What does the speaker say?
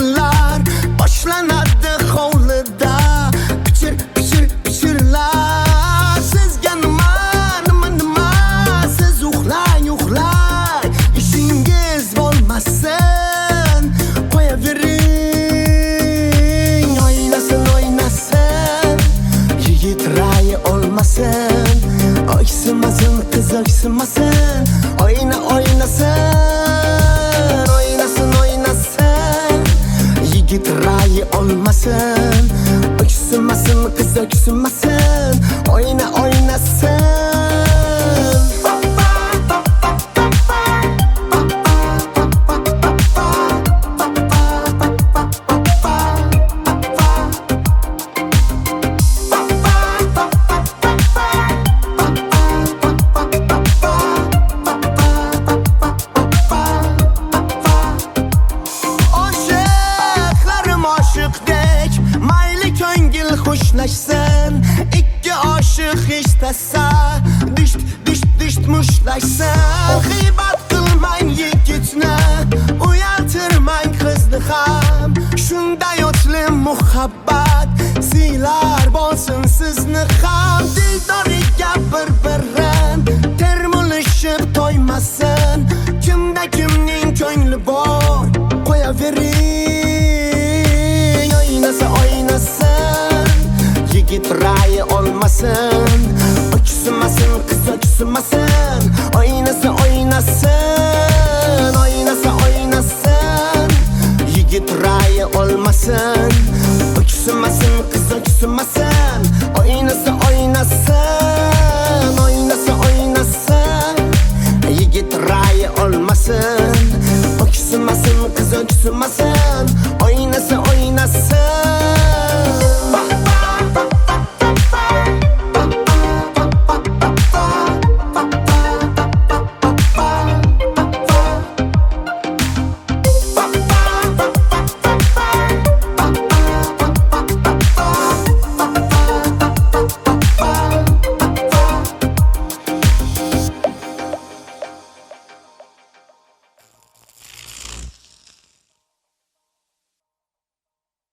kunlar boshlanadi hovlida pichirlar sizga nima siz uxlang ishingiz bo'lmasin qo'yavering o'ynasin yigit rayi olmasin o'ysimasin qiz o'ysimasin o'ynasin yigit rayi olmasin o'ysimasin qiz o'ysimasin o'ynasin mayli ko'ngil xushlashsin ikki oshiq ishtasa disht mushlashsin g'iybat qilmang yigitni uyaltirmang qizni ham shunday o'tli muhabbat siylar bo'lsin sizni ham dildoriga bir-birin termulishib to'ymasin kimda kimning ko'ngli bor qo'yavering o'ynasin yigit rayi olmasin o'ysimasin qiz o'ysimasin o'ynasin yigit rayi olmasin o'ysimasin qiz o'ysimasin o'ynasin yigit rayi olmasin o'ysimasin qiz o'ysimasin